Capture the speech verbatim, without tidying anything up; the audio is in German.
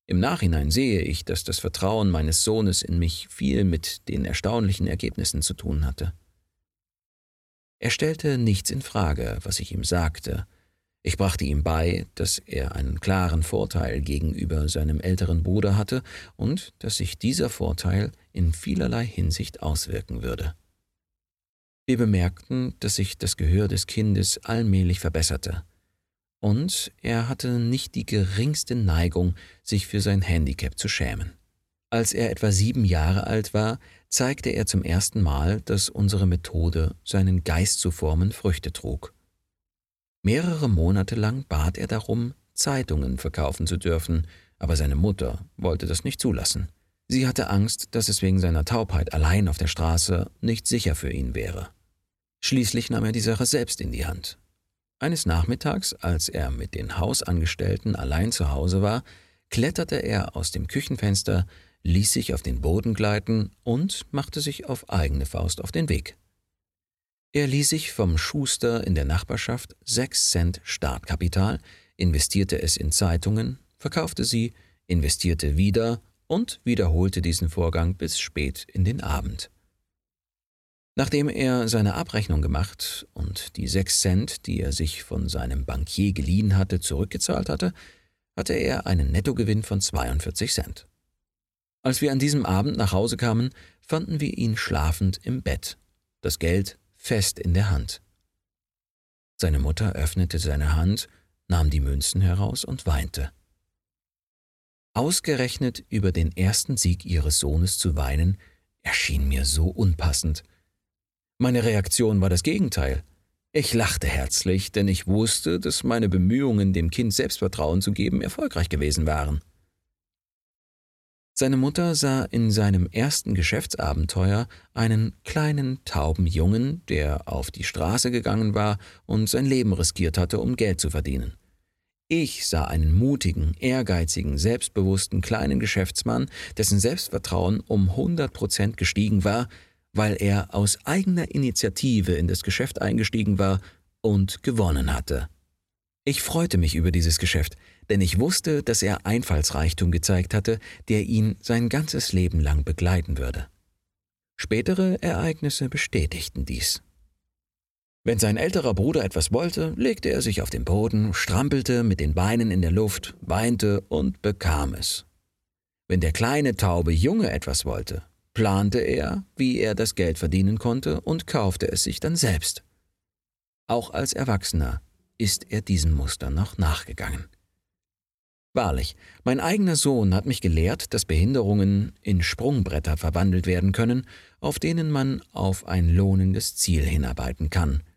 Im Nachhinein sehe ich, dass das Vertrauen meines Sohnes in mich viel mit den erstaunlichen Ergebnissen zu tun hatte. Er stellte nichts in Frage, was ich ihm sagte. Ich brachte ihm bei, dass er einen klaren Vorteil gegenüber seinem älteren Bruder hatte und dass sich dieser Vorteil in vielerlei Hinsicht auswirken würde. Wir bemerkten, dass sich das Gehör des Kindes allmählich verbesserte. Und er hatte nicht die geringste Neigung, sich für sein Handicap zu schämen. Als er etwa sieben Jahre alt war, zeigte er zum ersten Mal, dass unsere Methode, seinen Geist zu formen, Früchte trug. Mehrere Monate lang bat er darum, Zeitungen verkaufen zu dürfen, aber seine Mutter wollte das nicht zulassen. Sie hatte Angst, dass es wegen seiner Taubheit allein auf der Straße nicht sicher für ihn wäre. Schließlich nahm er die Sache selbst in die Hand. Eines Nachmittags, als er mit den Hausangestellten allein zu Hause war, kletterte er aus dem Küchenfenster, ließ sich auf den Boden gleiten und machte sich auf eigene Faust auf den Weg. Er ließ sich vom Schuster in der Nachbarschaft sechs Cent Startkapital, investierte es in Zeitungen, verkaufte sie, investierte wieder und wiederholte diesen Vorgang bis spät in den Abend. Nachdem er seine Abrechnung gemacht und die sechs Cent, die er sich von seinem Bankier geliehen hatte, zurückgezahlt hatte, hatte er einen Nettogewinn von zweiundvierzig Cent. Als wir an diesem Abend nach Hause kamen, fanden wir ihn schlafend im Bett, das Geld fest in der Hand. Seine Mutter öffnete seine Hand, nahm die Münzen heraus und weinte. Ausgerechnet über den ersten Sieg ihres Sohnes zu weinen, erschien mir so unpassend. Meine Reaktion war das Gegenteil. Ich lachte herzlich, denn ich wusste, dass meine Bemühungen, dem Kind Selbstvertrauen zu geben, erfolgreich gewesen waren. Seine Mutter sah in seinem ersten Geschäftsabenteuer einen kleinen, tauben Jungen, der auf die Straße gegangen war und sein Leben riskiert hatte, um Geld zu verdienen. Ich sah einen mutigen, ehrgeizigen, selbstbewussten kleinen Geschäftsmann, dessen Selbstvertrauen um hundert Prozent gestiegen war, weil er aus eigener Initiative in das Geschäft eingestiegen war und gewonnen hatte. Ich freute mich über dieses Geschäft, denn ich wusste, dass er Einfallsreichtum gezeigt hatte, der ihn sein ganzes Leben lang begleiten würde. Spätere Ereignisse bestätigten dies. Wenn sein älterer Bruder etwas wollte, legte er sich auf den Boden, strampelte mit den Beinen in der Luft, weinte und bekam es. Wenn der kleine taube Junge etwas wollte, plante er, wie er das Geld verdienen konnte und kaufte es sich dann selbst. Auch als Erwachsener ist er diesem Muster noch nachgegangen. Wahrlich, mein eigener Sohn hat mich gelehrt, dass Behinderungen in Sprungbretter verwandelt werden können, auf denen man auf ein lohnendes Ziel hinarbeiten kann –